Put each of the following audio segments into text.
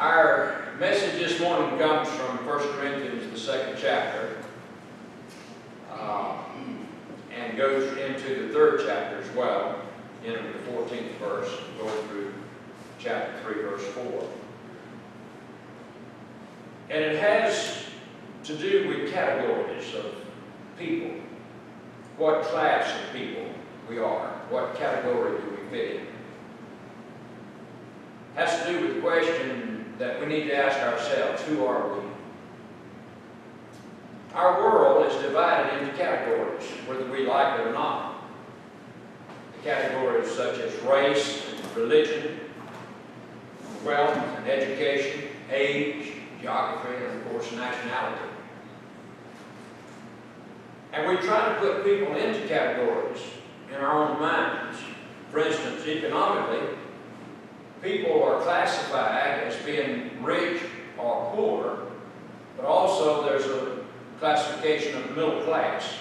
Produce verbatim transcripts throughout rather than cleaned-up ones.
Our message this morning comes from First Corinthians, the second chapter, uh, and goes into the third chapter as well, into the fourteenth verse, going through chapter three, verse four. And it has to do with categories of people. What class of people we are. What category do we fit in? Has to do with the question that we need to ask ourselves, who are we? Our world is divided into categories, whether we like it or not. The categories such as race, religion, wealth and education, age, geography, and of course nationality. And we try to put people into categories in our own minds. For instance, economically, people are classified as being rich or poor, but also there's a classification of the middle class.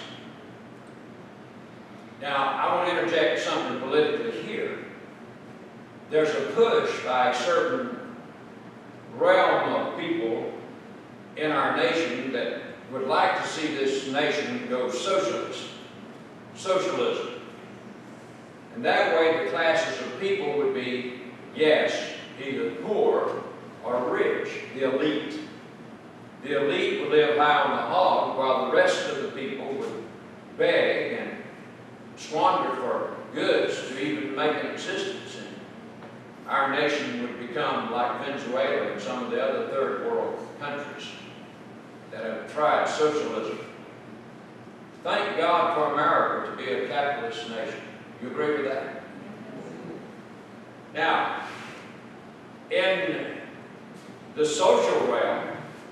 Now, I want to interject something politically here. There's a push by a certain realm of people in our nation that would like to see this nation go socialist, socialism. And that way the classes of people would be, yes, either poor or rich, the elite. The elite would live high on the hog while the rest of the people would beg and squander for goods to even make an existence. And our nation would become like Venezuela and some of the other third world countries that have tried socialism. Thank God for America to be a capitalist nation. You agree with that? Now, in the social realm,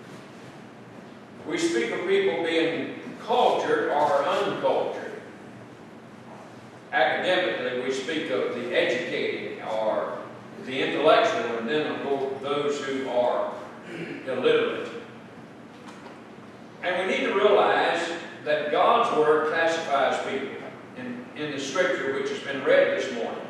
we speak of people being cultured or uncultured. Academically, we speak of the educated or the intellectual, and then of course those who are illiterate. And we need to realize that God's Word classifies people in, in the Scripture which has been read this morning.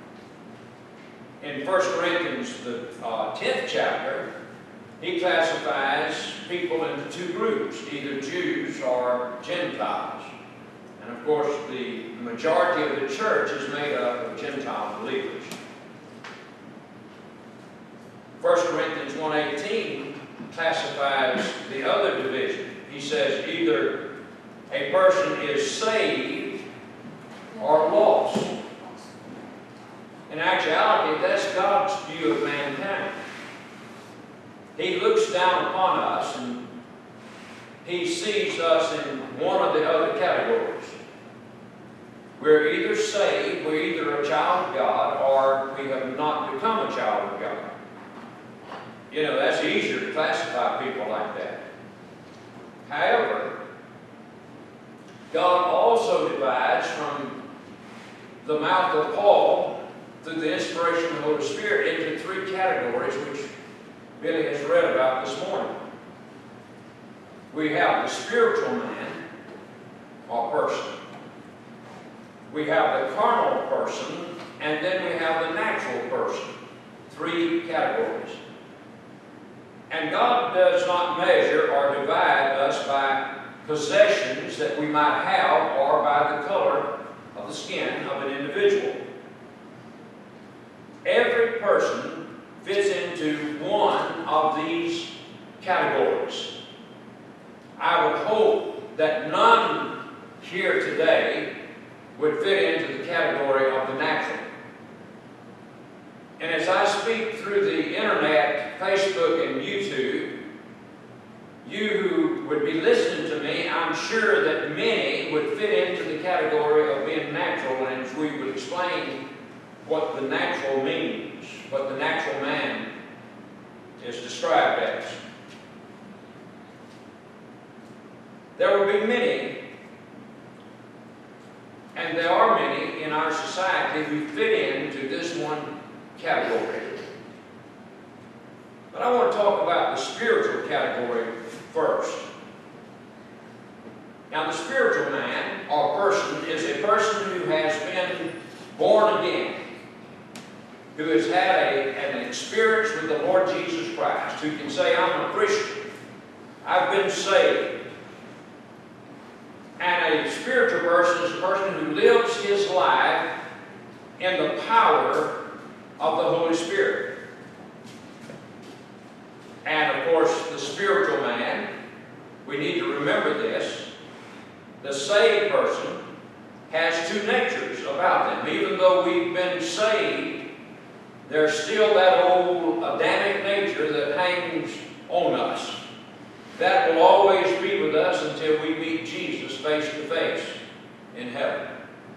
In First Corinthians, the uh, tenth chapter, he classifies people into two groups, either Jews or Gentiles. And of course, the majority of the church is made up of Gentile believers. First Corinthians one eighteen classifies the other division. He says either a person is saved or lost. In actuality, that's God's view of mankind. He looks down upon us and he sees us in one of the other categories. We're either saved, we're either a child of God, or we have not become a child of God. You know, that's easier to classify people like that. However, God also divides from the mouth of Paul through the inspiration of the Holy Spirit into three categories which Billy has read about this morning. We have the spiritual man or person. We have the carnal person, and then we have the natural person. Three categories. And God does not measure or divide us by possessions that we might have or by the color of the skin of an individual. Every person fits into one of these categories. I would hope that none here today would fit into the category of the natural. And as I speak through the internet, Facebook, and YouTube, you who would be listening to me, I'm sure that many would fit into the category of being natural, and as we would explain what the natural means, what the natural man is described as. There will be many, and there are many in our society who fit into this one category. But I want to talk about the spiritual category first. Now, the spiritual man or person is a person who has been born again. who has had a, an experience with the Lord Jesus Christ, who can say, I'm a Christian, I've been saved. And a spiritual person is a person who lives his life in the power of the Holy Spirit. And of course, the spiritual man, we need to remember this, the saved person has two natures about them. Even though we've been saved, there's still that old Adamic nature that hangs on us. That will always be with us until we meet Jesus face to face in heaven.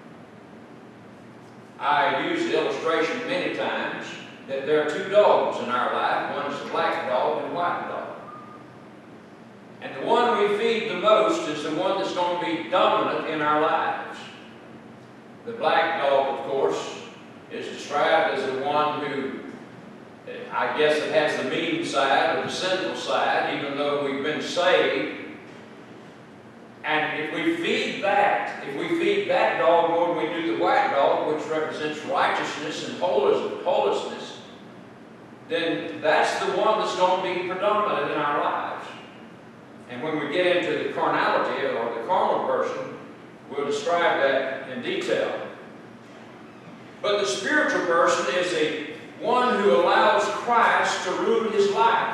I use the illustration many times that there are two dogs in our life. One is a black dog and a white dog. And the one we feed the most is the one that's going to be dominant in our lives. The black dog, of course, is described as the one who, I guess it has the mean side or the sinful side, even though we've been saved. And if we feed that, if we feed that dog more than we do the white dog, which represents righteousness and holiness, then that's the one that's going to be predominant in our lives. And when we get into the carnality or the carnal person, we'll describe that in detail. But the spiritual person is a one who allows Christ to rule his life.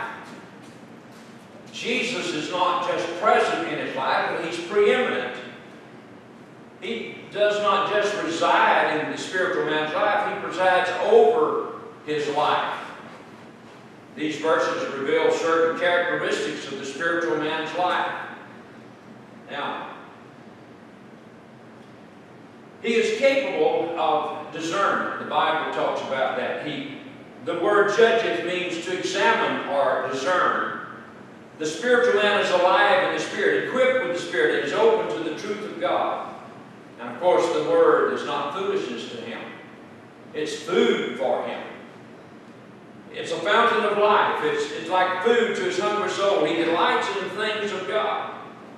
Jesus is not just present in his life, but he's preeminent. He does not just reside in the spiritual man's life, he presides over his life. These verses reveal certain characteristics of the spiritual man's life. Now, he is capable of discernment. The Bible talks about that. He, the word judgeth means to examine or discern. The spiritual man is alive in the Spirit, equipped with the Spirit, and is open to the truth of God. And of course, the Word is not foolishness to him. It's food for him. It's a fountain of life. It's, it's like food to his hungry soul. He delights in the things of God.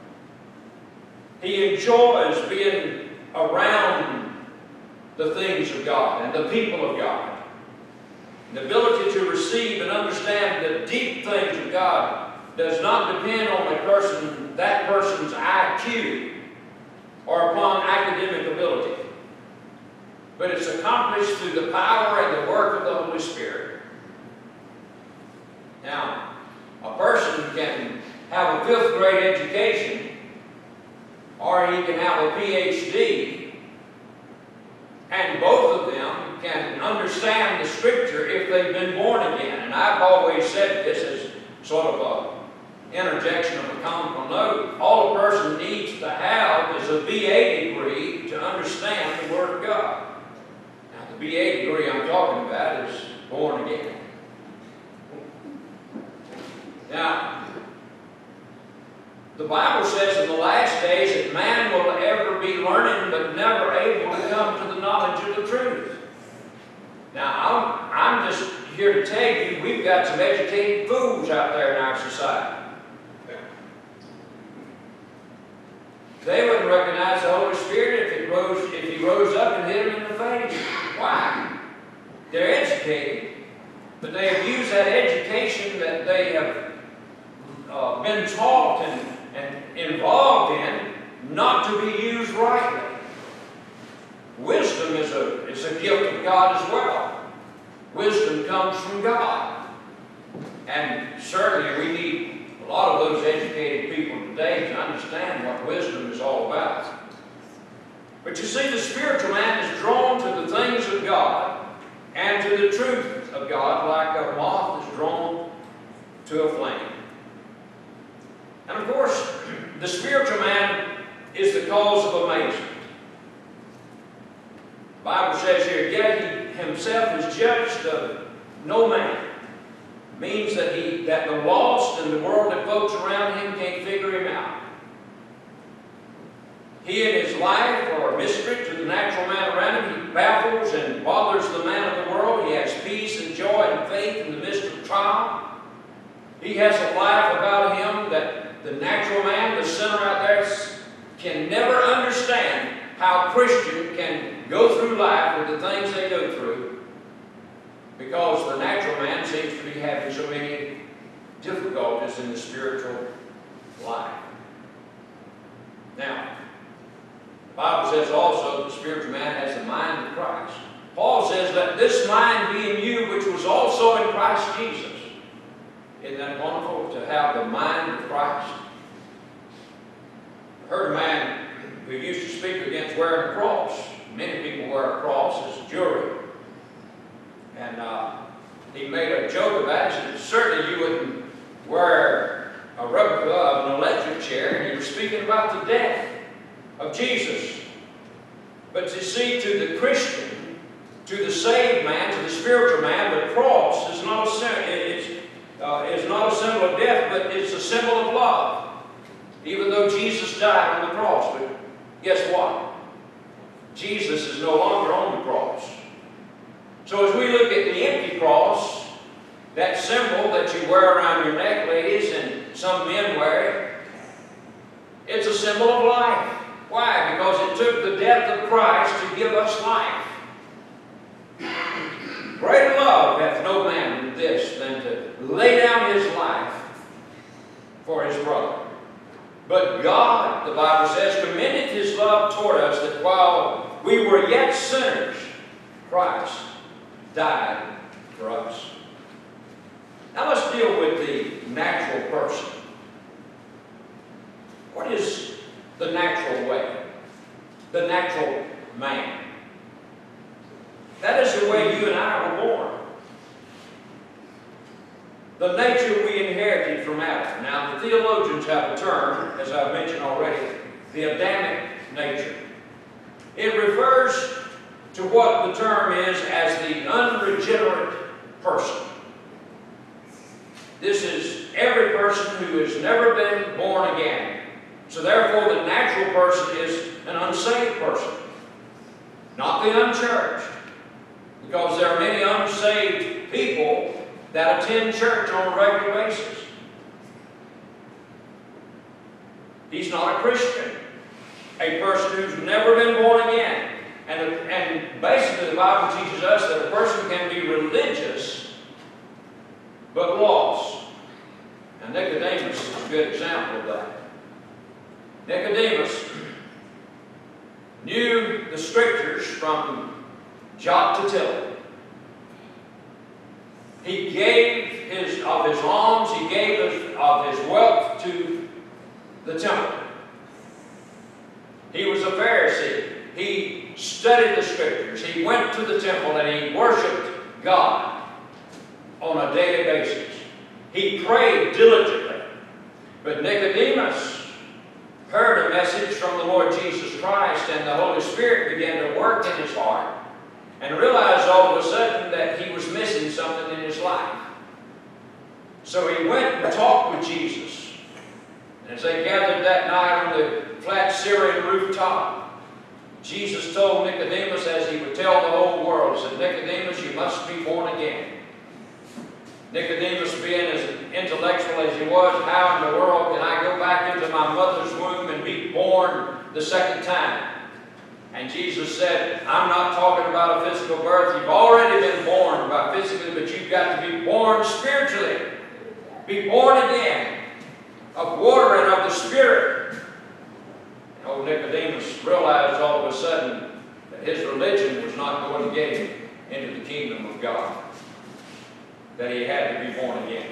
He enjoys being around the things of God and the people of God. The ability to receive and understand the deep things of God does not depend on a person, that person's I Q or upon academic ability, but it's accomplished through the power and the work of the Holy Spirit. Now, a person can have a fifth grade education, or he can have a P H D, and both of them can understand the Scripture if they've been born again. And I've always said this as sort of a interjection of a comical note. All a person needs to have is a B A degree to understand the Word of God. Now, the B A degree I'm talking about is born again. Now, the Bible says in the last days that man will ever be learning but never able to come to the knowledge of the truth. Now, I'm, I'm just here to tell you we've got some educated fools out there in our society. They wouldn't recognize the Holy Spirit if, it rose, if He rose up and hit them in the face. Why? They're educated, but they have used that education that they have uh, been taught and, and involved in not to be used rightly. Wisdom is a, is a gift of God as well. Wisdom comes from God. And certainly we need a lot of those educated people today to understand what wisdom is all about. But you see, the spiritual man is drawn to the things of God and to the truth of God like a moth is drawn to a flame. And of course, the spiritual man is the cause of amazement. The Bible says here, yet he himself is judged of no man. Means that he, that the lost and the worldly folks around him can't figure him out. He and his life are a mystery to the natural man around him. He baffles and bothers the man of the world. He has peace and joy and faith in the midst of trial. He has a life about him that the natural man, the sinner out there, can never understand how a Christian can go through life with the things they go through because the natural man seems to be having so many difficulties in the spiritual life. Now, the Bible says also the spiritual man has the mind of Christ. Paul says, let this mind be in you, which was also in Christ Jesus. Isn't that wonderful to have the mind of Christ? I heard a man who used to speak against wearing a cross. Many people wear a cross as jewelry. And uh, he made a joke about it. He said, certainly you wouldn't wear a rubber glove and an electric chair, and he was speaking about the death of Jesus. But you see, to the Christian, to the saved man, to the spiritual man, the cross is not a, it's, uh, is not a symbol of death, but it's a symbol of love. Even though Jesus died on the cross. But guess what? Jesus is no longer on the cross. So as we look at the empty cross, that symbol that you wear around your neck, ladies, and some men wear it, it's a symbol of life. Why? Because it took the death of Christ to give us life. Greater love hath no man than this, than to lay down his life for his brother. But God, the Bible says, commended his love toward us, that while we were yet sinners, Christ died for us. Now let's deal with the natural person. What is the natural way? The natural man. That is the way you and I were born. The nature we inherited from Adam. Now, the theologians have a term, as I've mentioned already, the Adamic nature. It refers to what the term is as the unregenerate person. This is every person who has never been born again. So therefore, the natural person is an unsaved person, not the unchurched. Because there are many unsaved people that attend church on a regular basis. He's not a Christian. A person who's never been born again. And, and basically the Bible teaches us that a person can be religious but lost. And Nicodemus is a good example of that. Nicodemus knew the Scriptures from jot to tittle. He gave his, of his alms, he gave his, of his wealth to the temple. He was a Pharisee. He studied the Scriptures. He went to the temple and he worshiped God on a daily basis. He prayed diligently. But Nicodemus heard a message from the Lord Jesus Christ, and the Holy Spirit began to work in his heart, and realized all of a sudden that he was missing something in his life. So he went and talked with Jesus. And as they gathered that night on the flat Syrian rooftop, Jesus told Nicodemus, as he would tell the whole world, he said, Nicodemus, you must be born again. Nicodemus, being as intellectual as he was, how in the world can I go back into my mother's womb and be born the second time? And Jesus said, I'm not talking about a physical birth. You've already been born by physically, but you've got to be born spiritually. Be born again of water and of the Spirit. And old Nicodemus realized all of a sudden that his religion was not going to get him into the kingdom of God. That he had to be born again.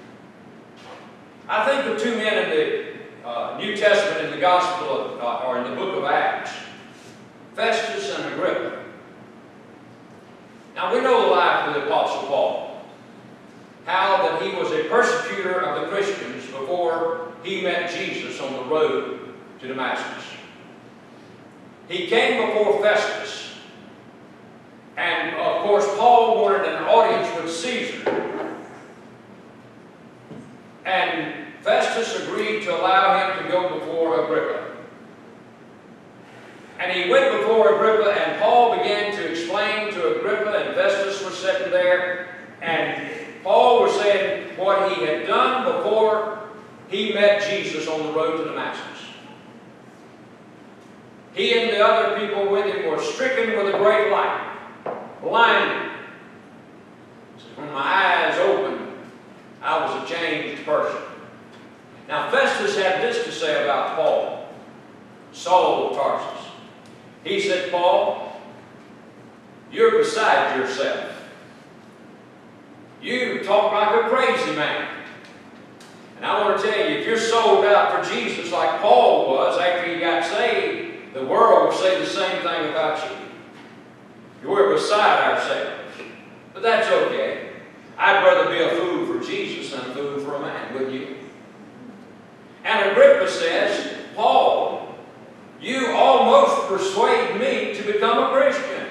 I think of two men in the uh, New Testament, in the Gospel of, uh, or in the book of Acts, Festus and Agrippa. Now we know the life of the Apostle Paul, how that he was a persecutor of the Christians before he met Jesus on the road to Damascus. He came before Festus. And, of course, Paul wanted an audience with Caesar. And Festus agreed to allow him to go before Agrippa. And he went before Agrippa, and Paul began to explain to Agrippa, and Festus was sitting there, and Paul was saying what he had done before he met Jesus on the road to Damascus. He and the other people with him were stricken with a great light. Blinded. He says, when my eyes opened, I was a changed person. Now Festus had this to say about Paul, Saul of Tarsus. He said, Paul, you're beside yourself. You talk like a crazy man. And I want to tell you, if you're sold out for Jesus like Paul was after he got saved, the world will say the same thing about you. We're beside ourselves. But that's okay. I'd rather be a fool for Jesus than a fool for a man, wouldn't you? And Agrippa says, Paul, you almost persuade me to become a Christian.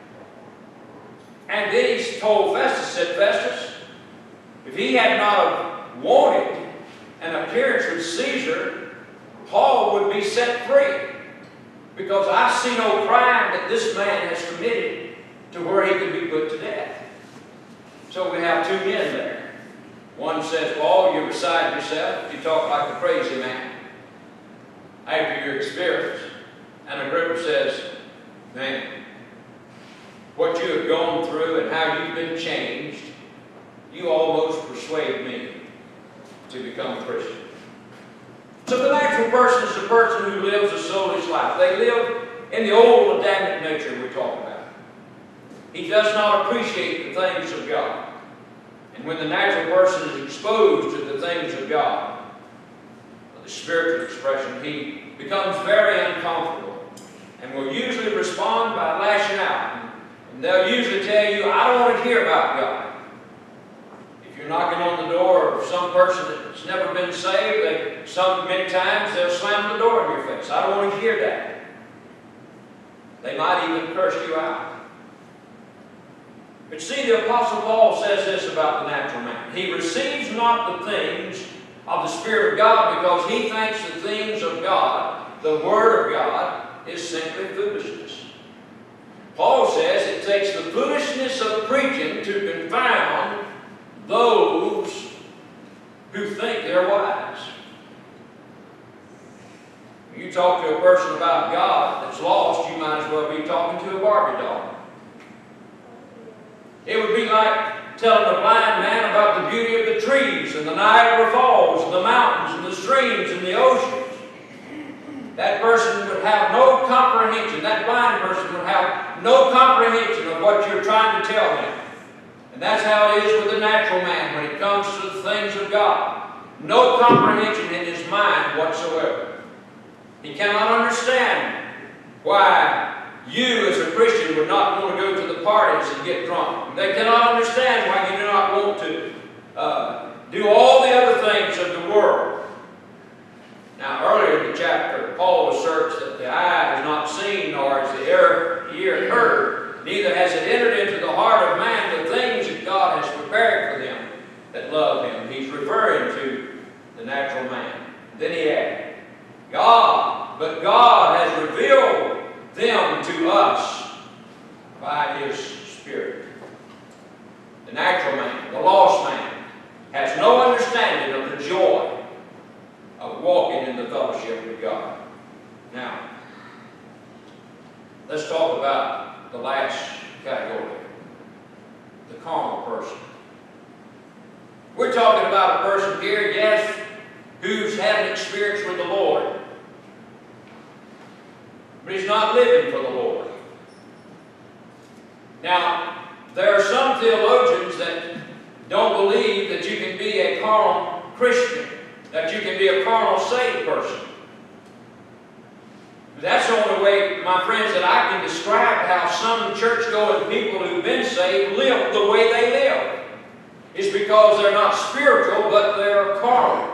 And then he told Festus, said, Festus, if he had not wanted an appearance with Caesar, Paul would be set free. Because I see no crime that this man has committed to where he could be put to death. So we have two men there. One says, Paul, you're beside yourself. You talk like a crazy man after your experience. And Agrippa says, man, what you have gone through and how you've been changed, you almost persuade me to become a Christian. So the natural person is the person who lives a soulish life. They live in the old Adamic nature we're talking about. He does not appreciate the things of God. And when the natural person is exposed to the things of God, the spiritual expression, he becomes very uncomfortable and will usually respond by lashing out. And they'll usually tell you, I don't want to hear about God. If you're knocking on the door of some person that's never been saved, they, some many times they'll slam the door in your face. I don't want to hear that. They might even curse you out. But see, the Apostle Paul says this about the natural man. He receives not the things of the Spirit of God because he thinks the things of God, the Word of God, is simply foolishness. Paul says it takes the foolishness of preaching to confound those who think they're wise. You talk to a person about God that's lost, you might as well be talking to a Barbie doll. It would be like telling a blind man about the beauty of the trees and the Niagara Falls and the mountains and the streams and the oceans. That person would have no comprehension. That blind person would have no comprehension of what you're trying to tell him. And that's how it is with the natural man when it comes to the things of God. No comprehension in his mind whatsoever. He cannot understand why you as a Christian would not want to go to the parties and get drunk. They cannot understand why you do not want to uh, do all the other things of the world. Now, earlier in the chapter, Paul asserts that the eye has not seen, nor has the ear heard, neither has it entered into the heart of man the things that God has prepared for them that love him. He's referring to the natural man. Then he added, God, but God has revealed them to us by his Spirit. The natural man, the lost man, has no understanding of the joy of walking in the fellowship with God. Now, let's talk about the last category, the carnal person. We're talking about a person here, yes, who's had an experience with the Lord, but he's not living for the Lord. Now, there are some theologians that don't believe that you can be a carnal Christian, that you can be a carnal saved person. That's the only way, my friends, that I can describe how some church-going people who've been saved live the way they live. Is because they're not spiritual, but they're carnal.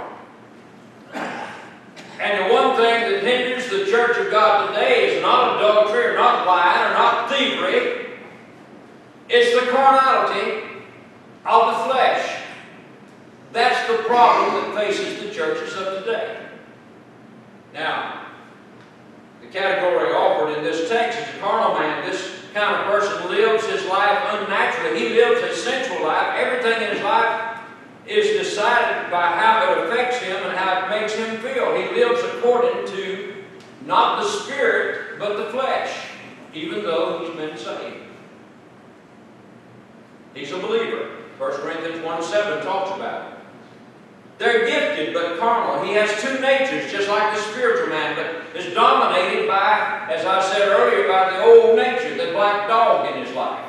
And the one thing that hinders the church of God today is not adultery, or not lying, or not thievery. It's the carnality of the flesh. That's the problem that faces the churches of today. Now, the category offered in this text is a carnal man. This kind of person lives his life unnaturally. He lives his sensual life. Everything in his life is decided by how it affects him and how it makes him feel. He lives according to not the spirit, but the flesh, even though he's been saved. He's a believer. First Corinthians one seven talks about it. They're gifted but carnal. He has two natures, just like the spiritual man, but is dominated by, as I said earlier, by the old nature, the black dog in his life.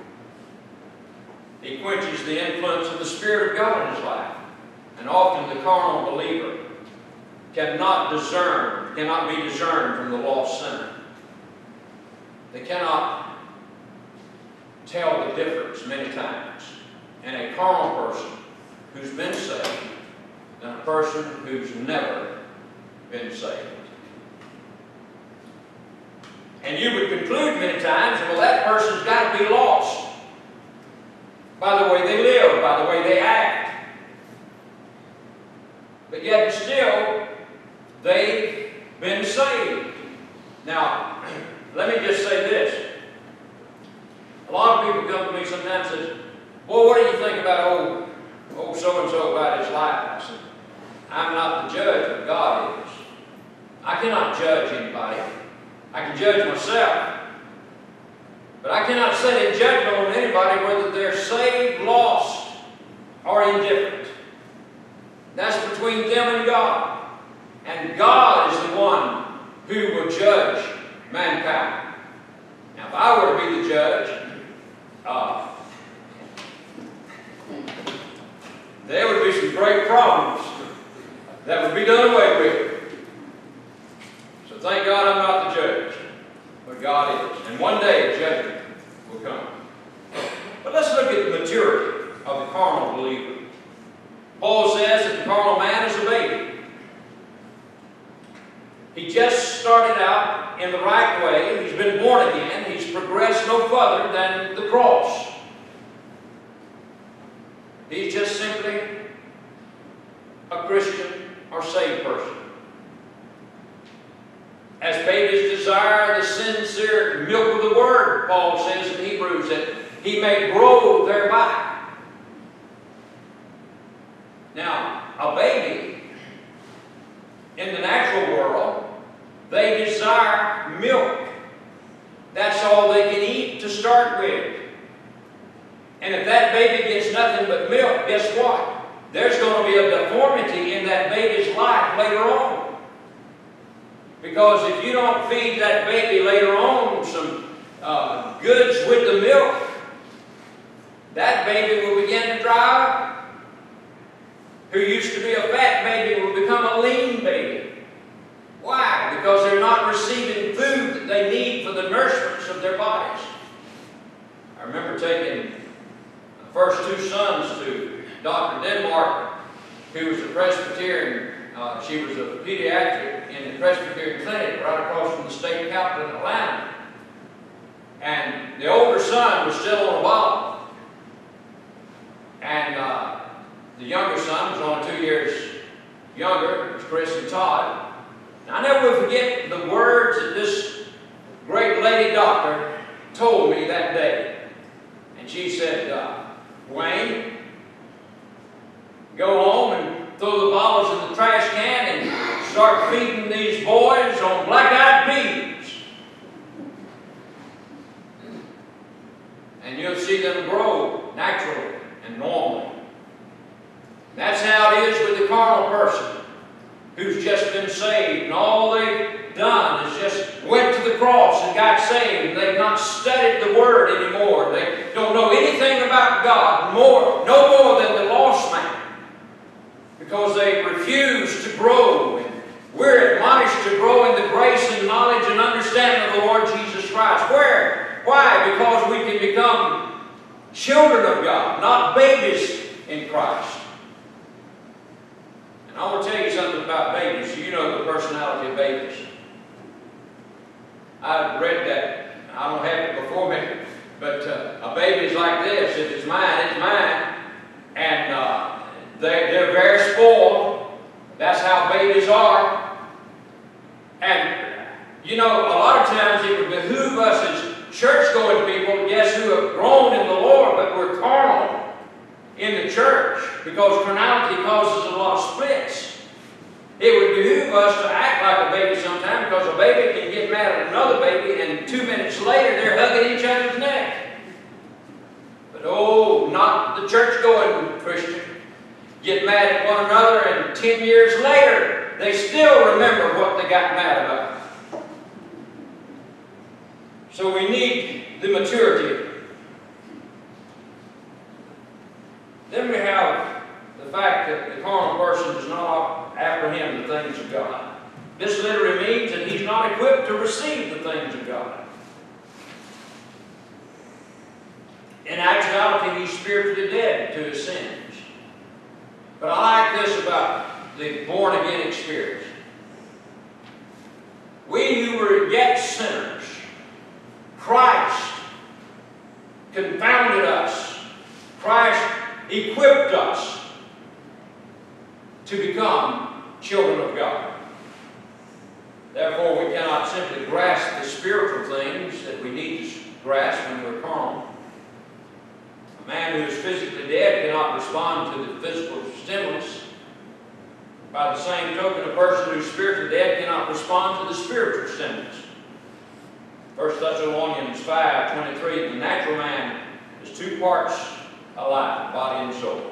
He quenches the influence of the Spirit of God in his life. And often the carnal believer cannot discern, cannot be discerned from the lost sinner. They cannot tell the difference many times in a carnal person who's been saved than a person who's never been saved. And you would conclude many times, well, that person's got to be lost by the way they live, by the way they act. But yet still, they've been saved. Now, let me just say this. A lot of people come to me sometimes and say, well, what do you think about old, old so-and-so about his life? I said, I'm not the judge, but God is. I cannot judge anybody. I can judge myself. But I cannot set a judgment on anybody whether they're saved, lost, or indifferent. That's between them and God. And God is the one who will judge mankind. Now, if I were to be the judge, uh, there would be some great problems that would be done away with. So thank God I'm not the judge, but God is. And one day judgment will come. But let's look at the maturity of the carnal believer. Paul says that the carnal man is a baby. He just started out in the right way. He's been born again. He's progressed no further than the cross. He's just simply a Christian or saved person. As babies desire the sincere milk of the Word, Paul says in Hebrews, that he may grow thereby. Now, a baby in the natural world, they desire milk. That's all they can eat to start with. And if that baby gets nothing but milk, guess what? There's going to be a deformity in that baby's life later on. Because if you don't feed that baby later on some uh, goods with the milk, that baby will begin to dry up. Who used to be a fat baby will become a lean baby. Why? Because they're not receiving food that they need for the nourishments of their bodies. I remember taking the first two sons to Doctor Denmark, who was a Presbyterian. Uh, she was a pediatric in the Presbyterian clinic right across from the state capitol in Atlanta. And the older son was still on a bottle. And uh, the younger son was only two years younger. It was Chris and Todd. Now, I never will forget the words that this great lady doctor told me that day. And she said, uh, Wayne, go home and throw the bottles in the trash can and start feeding these boys on black-eyed peas. And you'll see them grow naturally and normally. That's how it is with the carnal person who's just been saved, and all they've done is just went to the cross and got saved. They've not studied the Word anymore. They don't know anything about God, more, no more than the lost man, because they refuse to grow. And we're admonished to grow in the grace and knowledge and understanding of the Lord Jesus Christ. Where? Why? Because we can become children of God, not babies in Christ. And I want to tell you something about babies. You know the personality of babies. I've read that. I don't have it before me. But uh, a baby's like this. If it's mine, it's mine. And uh, they, they're very spoiled. That's how babies are. And, you know, a lot of times it would behoove us as church-going people, yes, who have grown in the Lord, but we're carnal in the church, because carnality causes a lot of splits. It would behoove us to act like a baby sometimes, because a baby can get mad at another baby and two minutes later they're hugging each other's neck. But oh, not the church-going Christian, get mad at one another, and ten years later, they still remember what they got mad about. So we need the maturity. Then we have the fact that the carnal person does not apprehend the things of God. This literally means that he's not equipped to receive the things of God. In actuality, he's spiritually dead to his sins. But I like this about the born-again experience. We who were yet sinners, Christ confounded us. Christ equipped us to become children of God. Therefore, we cannot simply grasp the spiritual things that we need to grasp when we're carnal. A man who is physically dead cannot respond to the physical stimulus. By the same token, a person who is spiritually dead cannot respond to the spiritual stimulus. First Thessalonians five twenty-three, the natural man is two parts alike, body and soul.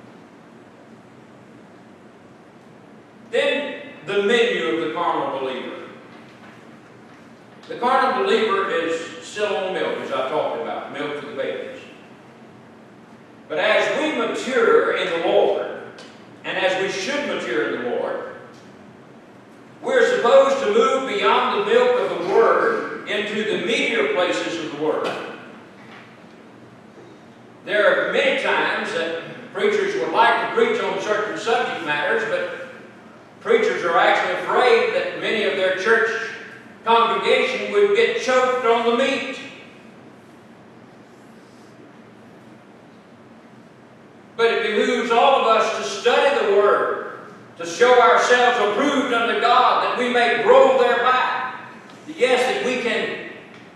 Then the menu of the carnal believer. The carnal believer is still on milk, as I talked about, milk for the babies. But as we mature in the Lord, and as we should mature in the Lord, we're supposed to move beyond the milk of the Word into the meatier places of the Word. There are many times that preachers would like to preach on certain subject matters, but preachers are actually afraid that many of their church congregation would get choked on the meat. But it behooves all of us to study the Word, to show ourselves approved unto God, that we may grow thereby. Yes, that we can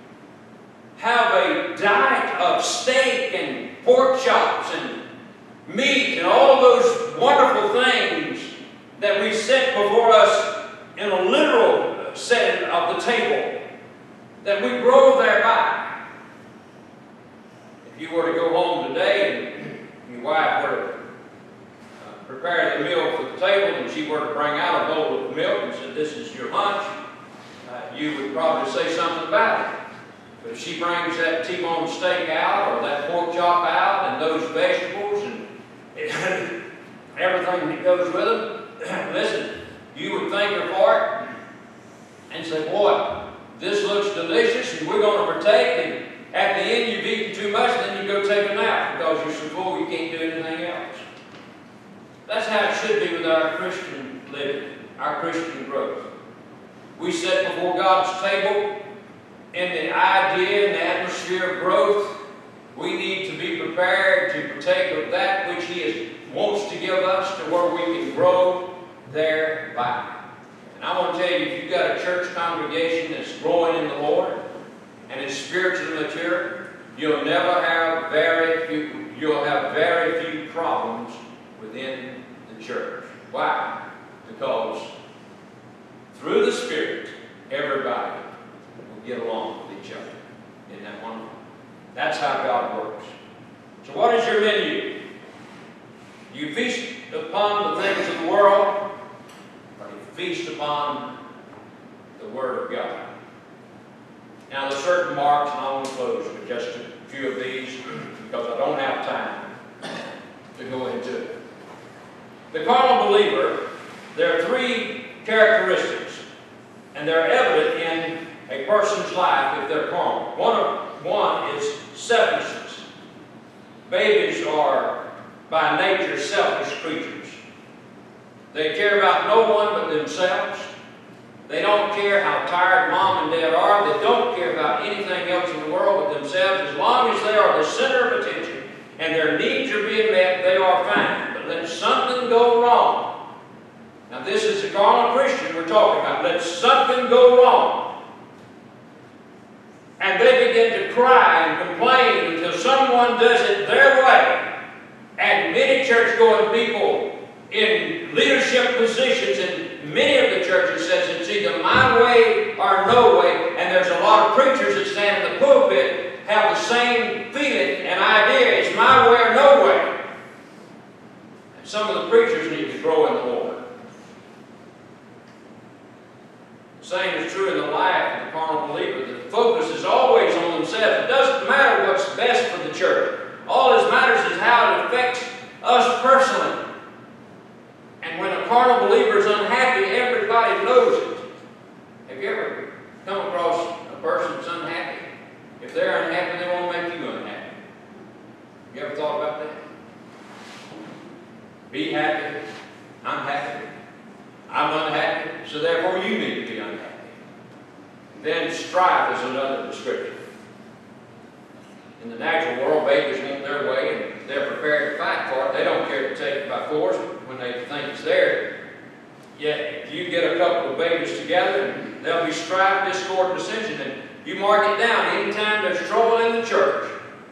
have a diet of steak and pork chops and meat and all of those wonderful things that we set before us in a literal setting of the table, that we grow thereby. If you were to go home today and your wife were to uh, prepare the meal for the table and she were to bring out a bowl of milk and said, "This is your lunch," uh, you would probably say something about it. But if she brings that T-bone steak out or that pork chop out and those vegetables and everything that goes with them, listen, you would thank her for it and say, "Boy, this looks delicious and we're going to partake." And at the end you've eaten too much, and then you go take a nap because you're so full you can't do anything else. That's how it should be with our Christian living, our Christian growth. We sit before God's table in the idea and the atmosphere of growth. We need to be prepared to partake of that which He is, wants to give us, to where we can grow thereby. And I want to tell you, if you've got a church congregation that's growing in the Lord and is spiritually mature, you'll never have very few, you'll have very few problems within the church. Why? Because through the Spirit, everybody will get along with each other. Isn't that wonderful? That's how God works. So what is your menu? You feast upon the things of the world, or you feast upon the Word of God? Now there's certain marks, and I want to close with just a few of these because I don't have time to go into it. The carnal believer, there are three characteristics, and they're evident in a person's life if they're carnal. One, of, one is selfishness. Babies are by nature selfish creatures. They care about no one but themselves. They don't care how tired mom and dad are. They don't care about anything else in the world but themselves. As long as they are the center of attention and their needs are being met, they are fine. But let something go wrong. Now this is a carnal Christian we're talking about. Let something go wrong. And they begin to cry and complain until someone does it their way. And many church-going people in leadership positions in many of the churches says it's either my way or no way. And there's a lot of preachers that stand in the pulpit have the same feeling and idea. It's some of the preachers need to grow in the Lord. The same is true in the life of the carnal believer. The focus is always on themselves. It doesn't matter what's best for the church. All that matters is how it affects us personally. And when a carnal believer is unhappy, everybody knows it. Have you ever come across a person that's unhappy? If they're unhappy, they want to make you unhappy. You ever thought about that? Be happy. I'm happy. I'm unhappy, so therefore you need to be unhappy. Then strife is another description. In the natural world, babies want their way, and they're prepared to fight for it. They don't care to take it by force when they think it's theirs. Yet, if you get a couple of babies together, there'll be strife, discord, dissension, and you mark it down. Anytime there's trouble in the church,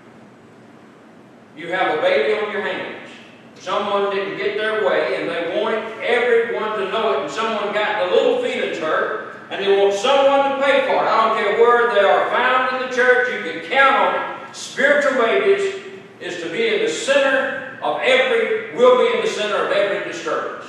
you have a baby on your hands. Someone didn't get their way, and they wanted everyone to know it, and someone got the little feelings hurt, and they want someone to pay for it. I don't care where they are found in the church, you can count on it. Spiritual babies is to be in the center of every, will be in the center of every disturbance.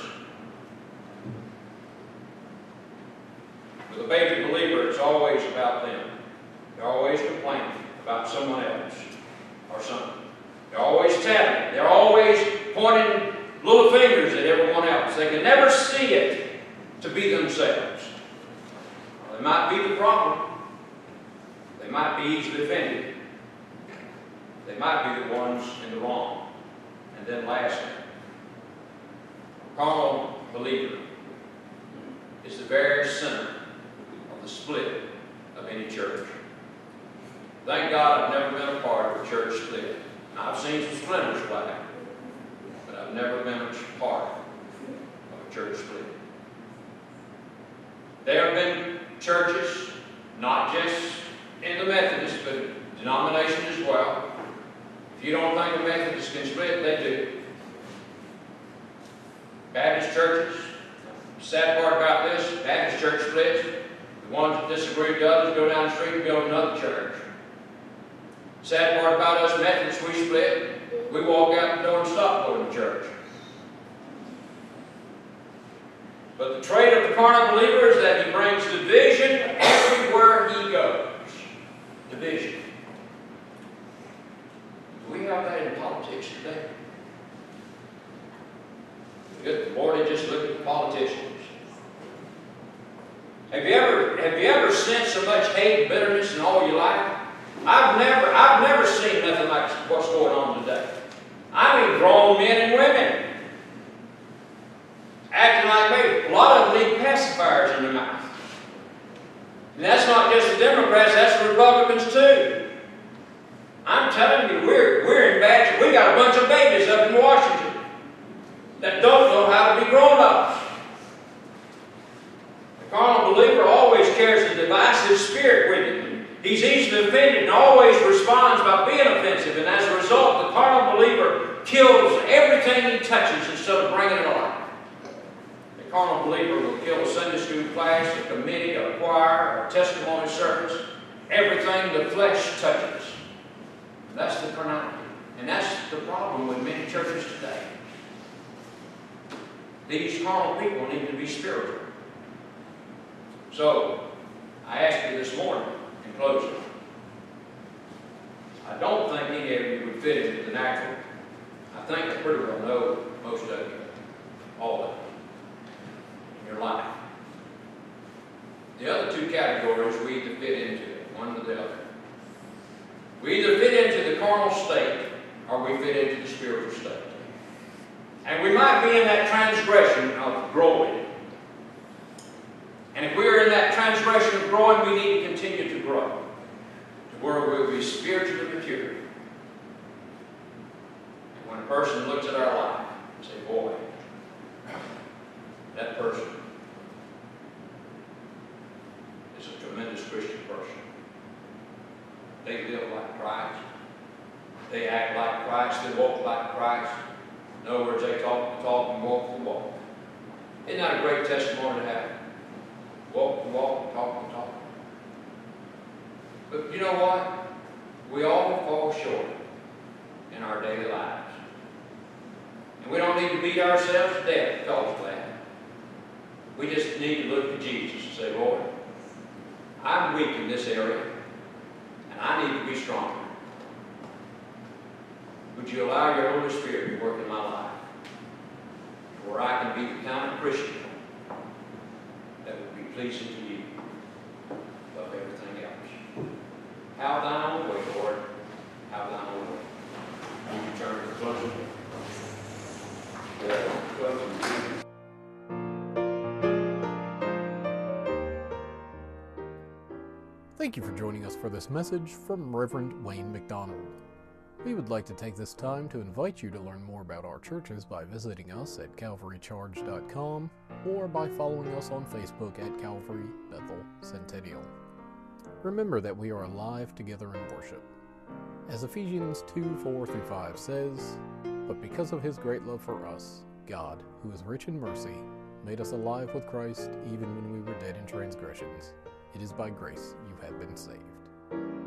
With a baby believer, it's always about them. They're always complaining about someone else or something. They're always telling. They're always pointing little fingers at everyone else. They can never see it to be themselves. Well, they might be the problem. They might be easily offended. They might be the ones in the wrong. And then lastly, a carnal believer is the very center of the split of any church. Thank God I've never been a part of a church split. I've seen some splinters fly, but I've never been a part of a church split. There have been churches, not just in the Methodist, but denomination as well. If you don't think the Methodists can split, they do. Baptist churches, the sad part about this, Baptist church splits. The ones that disagree with the others go down the street and build another church. Sad part about us Methodists, we split. We walk out the door and stop going to church. But the trait of the carnal believer is that he brings division everywhere he goes. Division. Do we have that in politics today? Good Lord, they just look at the politicians. Have you ever, have you ever sensed so much hate and bitterness in all your life? I've never, I've never seen nothing like what's going on today. I mean, grown men and women acting like me. A lot of them need pacifiers in their mouth. And that's not just the Democrats, that's the Republicans too. I'm telling you, we're, we're in bad shape. We got a bunch of babies up in Washington that don't know how to be grown-ups. The carnal believer always carries a divisive spirit with him. He's easily offended and always responds by being offensive. And as a result, the carnal believer kills everything he touches instead of bringing it alive. The carnal believer will kill a Sunday school class, a committee, a choir, a testimony service, everything the flesh touches. That's the carnality. And that's the problem with many churches today. These carnal people need to be spiritual. So, I asked you this morning, in closing, I don't think any of you would fit into the natural. I think I pretty well know most of you, all of you, in your life. The other two categories we either fit into, one or the other. We either fit into the carnal state or we fit into the spiritual state. And we might be in that transgression of growing. And if we are in that transgression of growing, we need to continue to grow to where we'll be spiritually mature. And when a person looks at our life and say, boy, that person is a tremendous Christian person. They live like Christ. They act like Christ. They walk like Christ. In other words, they talk the talk and walk the walk. Isn't that a great testimony to have? Walk the walk, talk the talk. But you know what? We all fall short in our daily lives. And we don't need to beat ourselves to death because of that. We just need to look to Jesus and say, Lord, I'm weak in this area, and I need to be stronger. Would you allow your Holy Spirit to work in my life, where I can be the kind of Christian that would be pleasing to you above everything else? Have thine own way, Lord. Have thine own way. Would you turn to the closing? Yeah, closing. Thank you for joining us for this message from Reverend Wayne McDonald. We would like to take this time to invite you to learn more about our churches by visiting us at calvary charge dot com or by following us on Facebook at Calvary Bethel Centennial. Remember that we are alive together in worship. As Ephesians two, four through five says, "But because of his great love for us, God, who is rich in mercy, made us alive with Christ even when we were dead in transgressions. It is by grace you have been saved."